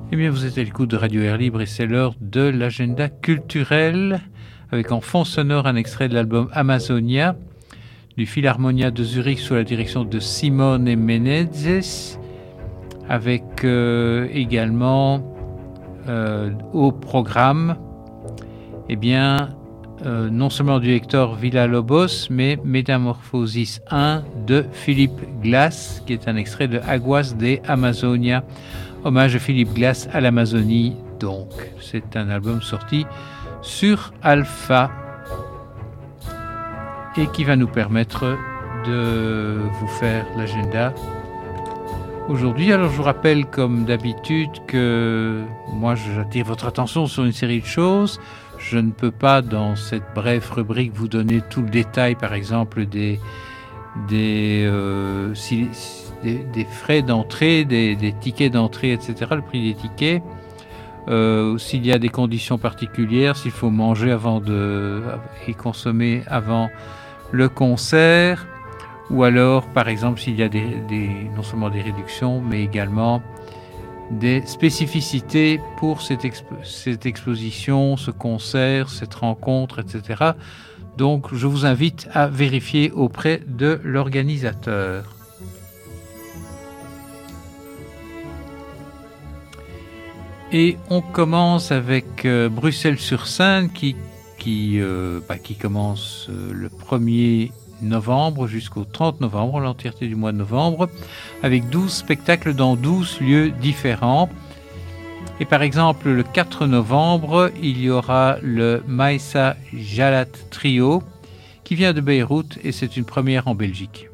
Eh bien, vous êtes à l'écoute de Radio Air Libre et c'est l'heure de l'agenda culturel avec en fond sonore un extrait de l'album Amazonia du Philharmonia de Zurich sous la direction de Simone Menezes, avec également au programme non seulement du Hector Villa-Lobos, mais Métamorphosis 1 de Philippe Glass, qui est un extrait de Aguas de Amazonia, hommage de Philippe Glass à l'Amazonie. Donc, c'est un album sorti sur Alpha et qui va nous permettre de vous faire l'agenda aujourd'hui. Alors, je vous rappelle, comme d'habitude, que moi, j'attire votre attention sur une série de choses. Je ne peux pas, dans cette brève rubrique, vous donner tout le détail, par exemple, des frais d'entrée, des tickets d'entrée, etc., le prix des tickets, s'il y a des conditions particulières, s'il faut manger et consommer avant le concert, ou alors, par exemple, s'il y a non seulement des réductions, mais également des spécificités pour cette exposition, ce concert, cette rencontre, etc. Donc, je vous invite à vérifier auprès de l'organisateur. Et on commence avec Bruxelles-sur-Seine qui commence le 1er novembre jusqu'au 30 novembre, l'entièreté du mois de novembre, avec 12 spectacles dans 12 lieux différents. Et par exemple, le 4 novembre, il y aura le Maïssa Jalat Trio qui vient de Beyrouth et c'est une première en Belgique.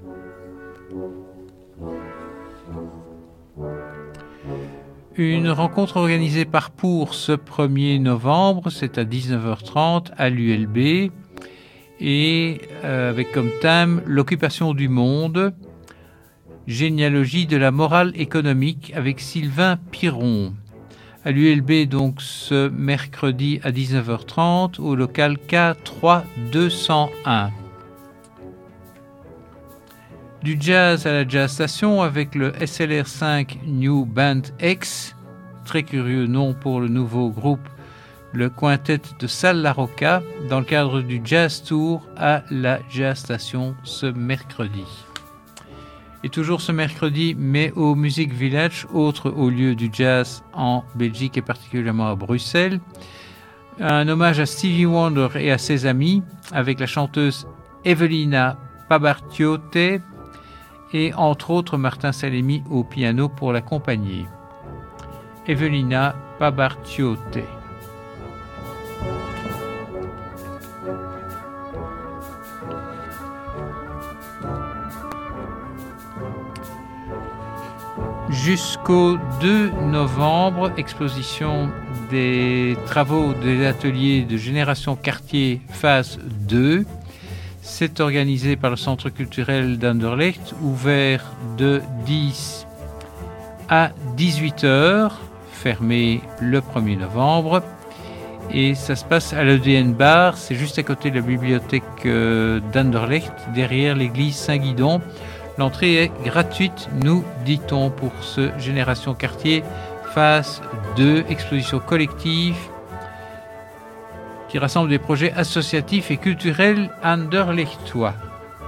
Une rencontre organisée par Pour ce 1er novembre, c'est à 19h30 à l'ULB et avec comme thème l'occupation du monde, généalogie de la morale économique avec Sylvain Piron. À l'ULB donc ce mercredi à 19h30 au local K3201. Du jazz à la jazz station avec le SLR5 New Band X, très curieux nom pour le nouveau groupe, le quintet de Salle La Rocca, dans le cadre du Jazz Tour à la Jazz Station ce mercredi. Et toujours ce mercredi, mais au Music Village, autre haut lieu du jazz en Belgique et particulièrement à Bruxelles, un hommage à Stevie Wonder et à ses amis avec la chanteuse Evelina Pabartiote et entre autres Martin Salemi au piano pour l'accompagner. Evelina Pabartiote. Jusqu'au 2 novembre, exposition des travaux des ateliers de Génération Quartier phase 2. C'est organisé par le Centre culturel d'Anderlecht, ouvert de 10 à 18h, fermé le 1er novembre. Et ça se passe à l'EDN Bar, c'est juste à côté de la bibliothèque d'Anderlecht, derrière l'église Saint-Guidon. L'entrée est gratuite, nous dit-on, pour ce Génération Quartier phase 2, exposition collective qui rassemble des projets associatifs et culturels anderlechtois.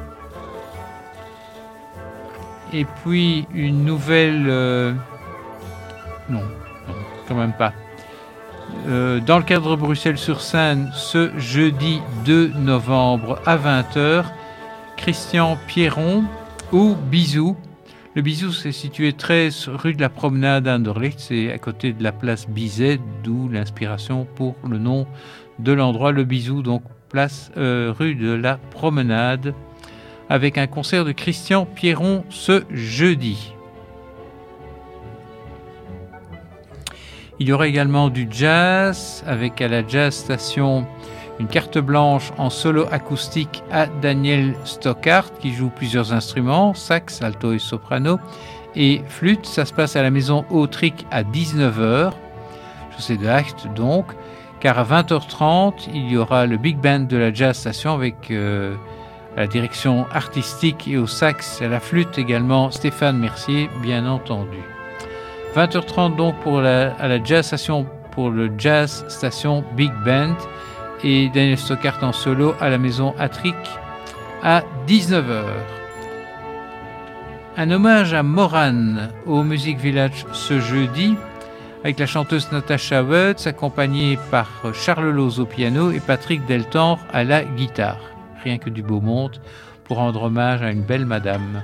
Et puis une nouvelle... Non, quand même pas. Dans le cadre de Bruxelles-sur-Seine, ce jeudi 2 novembre à 20h, Christian Pierron au Bisou. Le Bisou, c'est situé 13 rue de la Promenade à Anderlecht, c'est à côté de la place Bizet, d'où l'inspiration pour le nom de l'endroit, le Bisou, donc place rue de la Promenade, avec un concert de Christian Pierron ce jeudi. Il y aura également du jazz, avec à la Jazz Station une carte blanche en solo acoustique à Daniel Stockhart, qui joue plusieurs instruments, sax, alto et soprano, et flûte. Ça se passe à la maison Autric à 19h, chaussée de Hacht donc, car à 20h30, il y aura le Big Band de la Jazz Station avec la direction artistique et au sax, à la flûte également, Stéphane Mercier, bien entendu. 20h30 donc à la Jazz Station pour le Jazz Station Big Band et Daniel Stockart en solo à la Maison Attrick à 19h. Un hommage à Moran au Music Village ce jeudi avec la chanteuse Natasha Woods accompagnée par Charles Loz au piano et Patrick Deltemps à la guitare. Rien que du beau monde pour rendre hommage à une belle madame.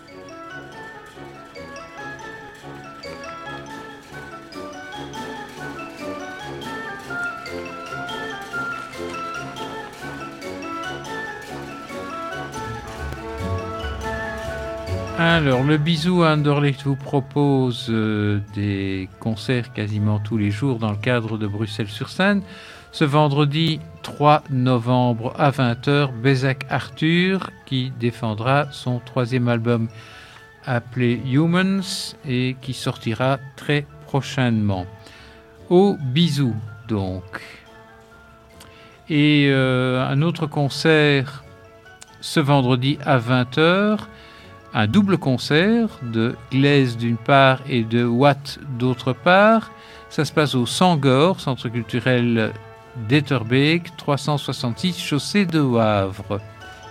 Alors, le Bisou à Anderlecht vous propose des concerts quasiment tous les jours dans le cadre de Bruxelles-sur-Seine. Ce vendredi 3 novembre à 20h, Bézac Arthur qui défendra son 3e album appelé Humans et qui sortira très prochainement. Au Bisou donc. Et un autre concert ce vendredi à 20h. Un double concert de Glaise d'une part et de Watt d'autre part. Ça se passe au Sangor, centre culturel d'Etterbeek, 366 chaussée de Wavre.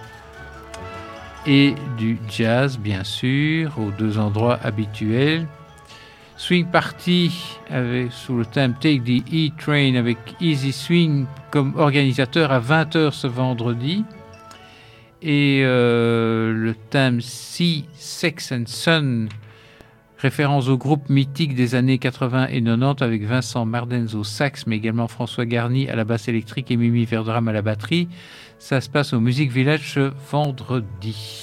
Et du jazz, bien sûr, aux 2 endroits habituels. Swing Party sous le thème Take the E-Train avec Easy Swing comme organisateur à 20h ce vendredi. Et le thème Sea, Sex and Sun, référence au groupe mythique des années 80 et 90 avec Vincent Mardens au sax, mais également François Garny à la basse électrique et Mimi Verderam à la batterie. Ça se passe au Music Village ce vendredi.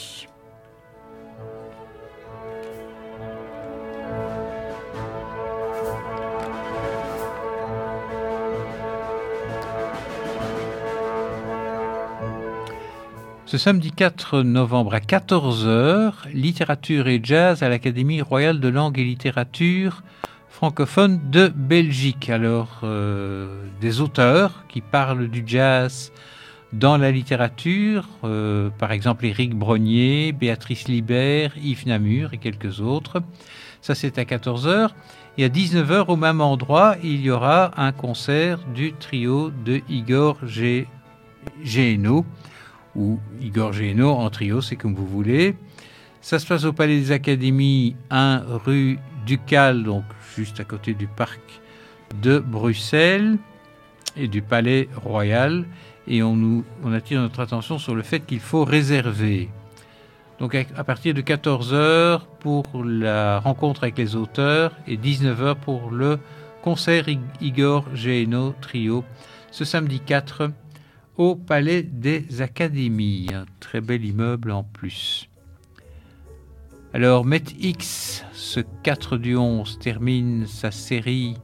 Ce samedi 4 novembre à 14h, littérature et jazz à l'Académie royale de langue et littérature francophone de Belgique. Alors, des auteurs qui parlent du jazz dans la littérature, par exemple Éric Brognier, Béatrice Libert, Yves Namur et quelques autres. Ça, c'est à 14h. Et à 19h, au même endroit, il y aura un concert du trio de Igor Géno, ou Igor Géno en trio, c'est comme vous voulez. Ça se passe au Palais des Académies, 1 rue Ducal, donc juste à côté du parc de Bruxelles et du Palais Royal. Et on attire notre attention sur le fait qu'il faut réserver. Donc à partir de 14h pour la rencontre avec les auteurs et 19h pour le concert Igor Géno trio, ce samedi 4 au Palais des Académies, un très bel immeuble en plus. Alors, MetX, ce 4 du 11, termine sa série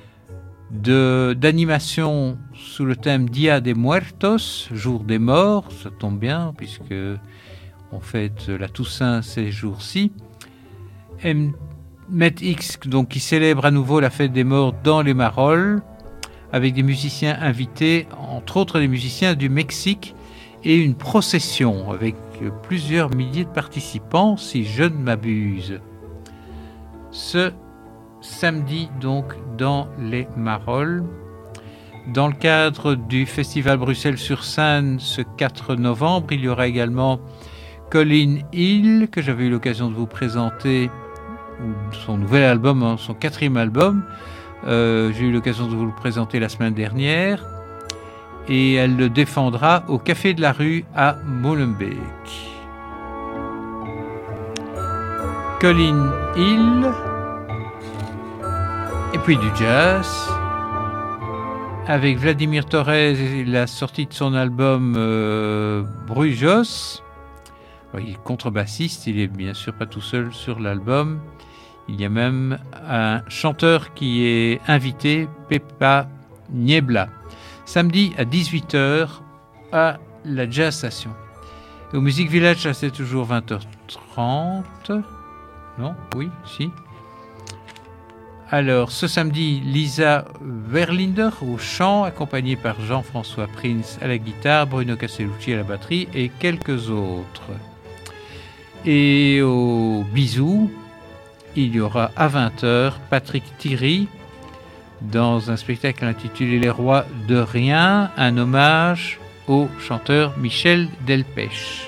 d'animation sous le thème Dia de Muertos, jour des morts, ça tombe bien puisque on fête la Toussaint ces jours-ci. MetX, donc, qui célèbre à nouveau la fête des morts dans les Marolles, avec des musiciens invités, entre autres des musiciens du Mexique, et une procession avec plusieurs milliers de participants, si je ne m'abuse. Ce samedi, donc, dans les Marolles. Dans le cadre du Festival Bruxelles-sur-Seine, ce 4 novembre, il y aura également Colin Hill, que j'avais eu l'occasion de vous présenter, son nouvel album, son 4e album. J'ai eu l'occasion de vous le présenter la semaine dernière et elle le défendra au Café de la Rue à Molenbeek. Colin Hill et puis du jazz avec Vladimir Torres et la sortie de son album Brujos. Il est contrebassiste, il est bien sûr pas tout seul sur l'album. Il y a même un chanteur qui est invité, Pepa Niebla. Samedi à 18h à la Jazz Station. Et au Music Village, c'est toujours 20h30. Non? Oui? Si? Alors, ce samedi, Lisa Verlinder au chant, accompagnée par Jean-François Prince à la guitare, Bruno Castellucci à la batterie et quelques autres. Et au Bisou, il y aura à 20h Patrick Thierry dans un spectacle intitulé Les Rois de Rien, un hommage au chanteur Michel Delpech.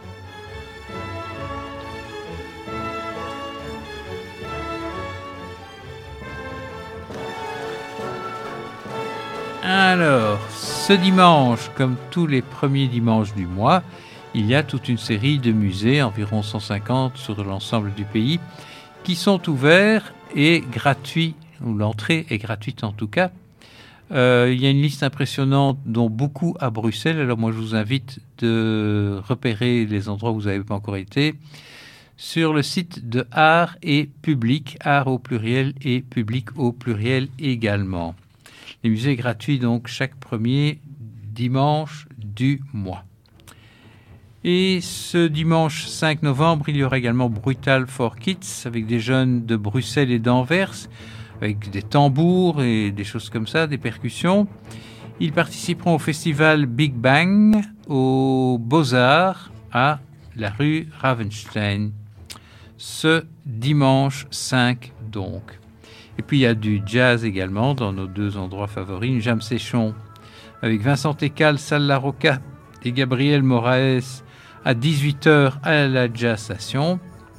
Alors, ce dimanche, comme tous les premiers dimanches du mois, il y a toute une série de musées, environ 150 sur l'ensemble du pays, qui sont ouverts et gratuits, ou l'entrée est gratuite en tout cas. Il y a une liste impressionnante, dont beaucoup à Bruxelles. Alors moi, je vous invite de repérer les endroits où vous n'avez pas encore été sur le site de Art et Public, Art au pluriel et Public au pluriel également. Les musées gratuits, donc, chaque premier dimanche du mois. Et ce dimanche 5 novembre, il y aura également Brutal for Kids, avec des jeunes de Bruxelles et d'Anvers, avec des tambours et des choses comme ça, des percussions. Ils participeront au festival Big Bang, aux Beaux-Arts, à la rue Ravenstein, ce dimanche 5 donc. Et puis il y a du jazz également dans nos deux endroits favoris, une jam session avec Vincent Técal, Sal La Rocca et Gabriel Moraes à 18h à la Jazz Station.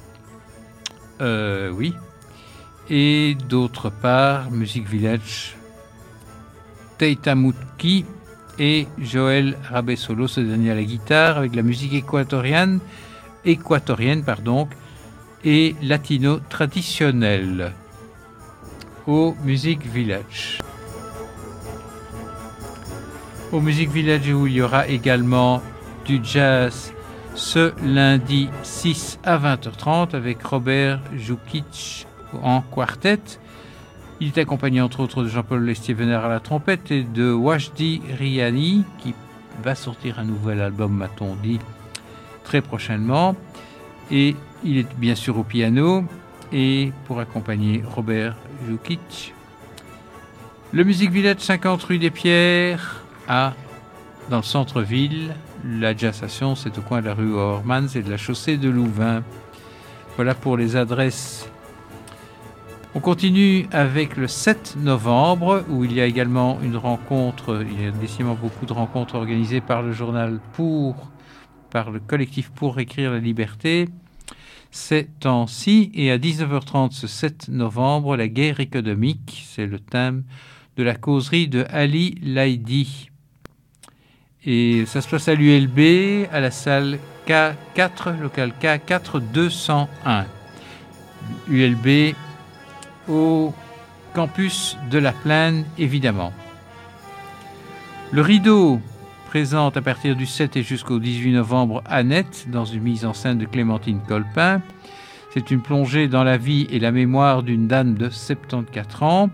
Oui. Et d'autre part, Music Village, Teita Mutki et Joël Rabessolo, ce dernier à la guitare, avec la musique équatorienne, et latino traditionnelle au Music Village. Au Music Village où il y aura également du jazz ce lundi 6 à 20h30 avec Robert Jukic en quartet. Il est accompagné entre autres de Jean-Paul Lestier-Venard à la trompette et de Wajdi Riani qui va sortir un nouvel album, m'a-t-on dit, très prochainement. Et il est bien sûr au piano et pour accompagner Robert Jukic. Le Music Village 50 rue des Pierres dans le centre-ville. La Jazz Station, c'est au coin de la rue Ormans et de la chaussée de Louvain. Voilà pour les adresses. On continue avec le 7 novembre, où il y a également une rencontre, il y a décidément beaucoup de rencontres organisées par le journal par le collectif Pour écrire la liberté, ces temps-ci, et à 19h30 ce 7 novembre, la guerre économique, c'est le thème de la causerie de Ali Laïdi. Et ça se passe à l'ULB, à la salle K4, local K4 201. ULB au campus de la Plaine, évidemment. Le Rideau présente à partir du 7 et jusqu'au 18 novembre Annette, dans une mise en scène de Clémentine Colpin. C'est une plongée dans la vie et la mémoire d'une dame de 74 ans.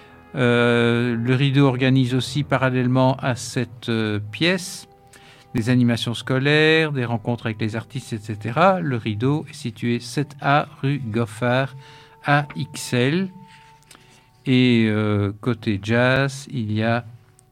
Le Rideau organise aussi parallèlement à cette pièce des animations scolaires, des rencontres avec les artistes, etc. Le Rideau est situé 7A rue Goffard à Ixelles. Et côté jazz, il y a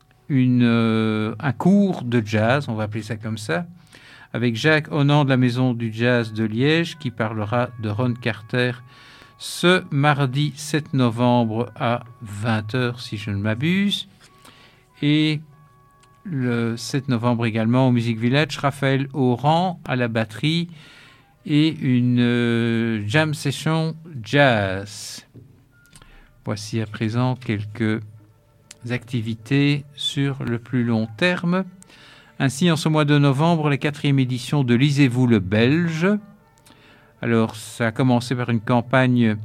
un cours de jazz, on va appeler ça comme ça, avec Jacques Honnan de la Maison du Jazz de Liège qui parlera de Ron Carter ce mardi 7 novembre à 20h si je ne m'abuse. Et le 7 novembre également au Music Village, Raphaël Auran à la batterie et une jam session jazz. Voici à présent quelques activités sur le plus long terme. Ainsi, en ce mois de novembre, la 4e édition de Lisez-vous le Belge. Alors, ça a commencé par une campagne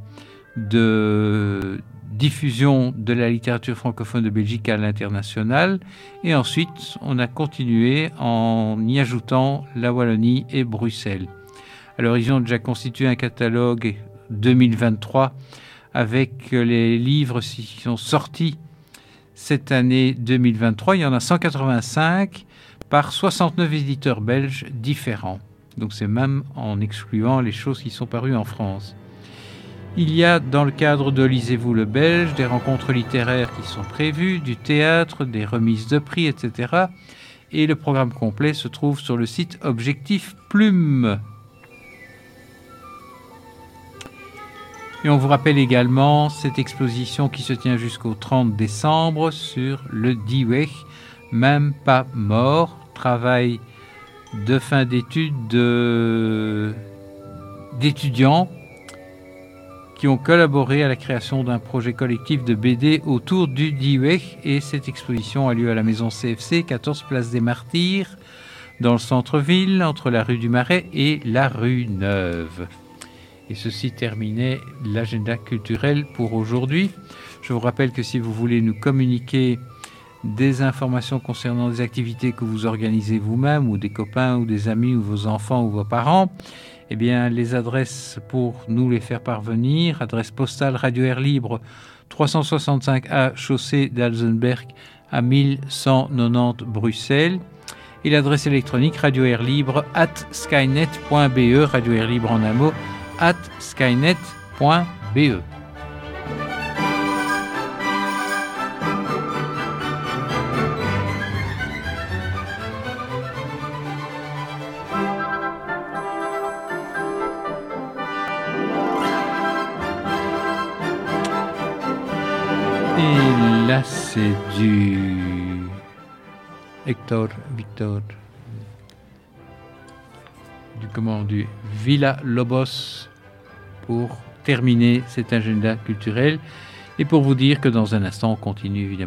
de diffusion de la littérature francophone de Belgique à l'international. Et ensuite, on a continué en y ajoutant la Wallonie et Bruxelles. Alors, ils ont déjà constitué un catalogue 2023 avec les livres qui sont sortis cette année 2023. Il y en a 185 par 69 éditeurs belges différents. Donc c'est même en excluant les choses qui sont parues en France. Il y a dans le cadre de Lisez-vous le Belge des rencontres littéraires qui sont prévues, du théâtre, des remises de prix, etc. Et le programme complet se trouve sur le site Objectif Plume. Et on vous rappelle également cette exposition qui se tient jusqu'au 30 décembre sur le Diwech, même pas mort, travail de fin d'études d'étudiants qui ont collaboré à la création d'un projet collectif de BD autour du Diwech. Et cette exposition a lieu à la maison CFC, 14 place des Martyrs, dans le centre-ville, entre la rue du Marais et la rue Neuve. Et ceci terminait l'agenda culturel pour aujourd'hui. Je vous rappelle que si vous voulez nous communiquer des informations concernant des activités que vous organisez vous-même, ou des copains, ou des amis, ou vos enfants, ou vos parents, eh bien, les adresses pour nous les faire parvenir: adresse postale Radio Air Libre, 365A, chaussée d'Alzenberg, à 1190 Bruxelles. Et l'adresse électronique radioairlibre@skynet.be, Radio Air Libre en un mot, @skynet.be. Et là, c'est du Hector Victor, du Villa Lobos, pour terminer cet agenda culturel et pour vous dire que dans un instant, on continue évidemment